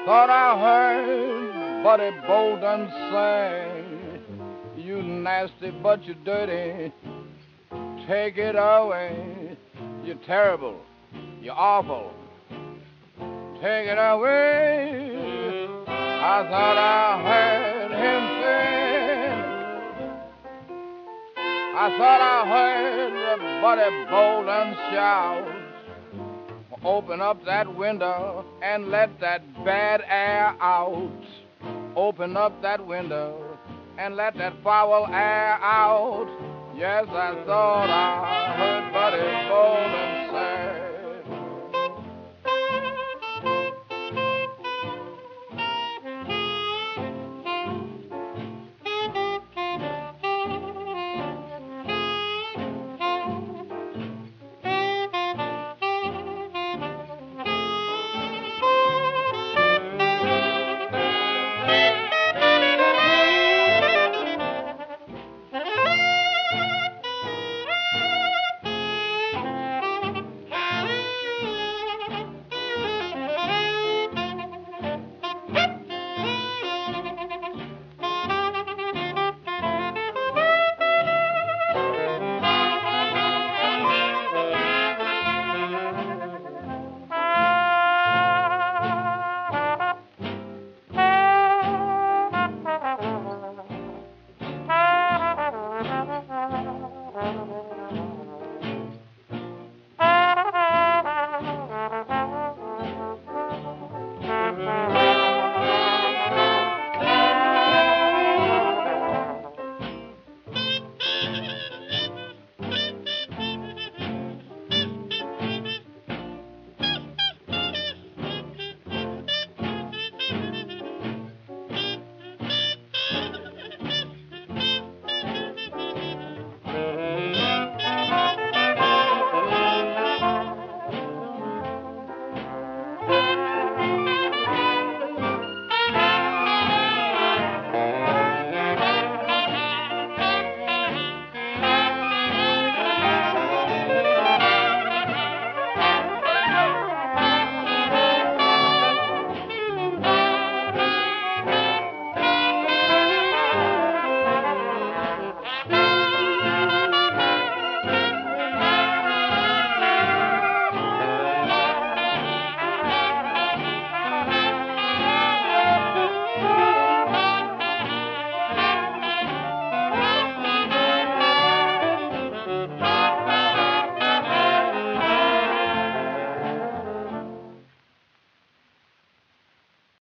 Thought I heard Buddy Bolden say, you nasty but you dirty, take it away. You're terrible, you're awful, take it away. I thought I heard him say, I thought I heard Buddy Bolden shout, open up that window and let that bad air out. Open up that window and let that foul air out. Yes, I thought I heard Buddy Bolden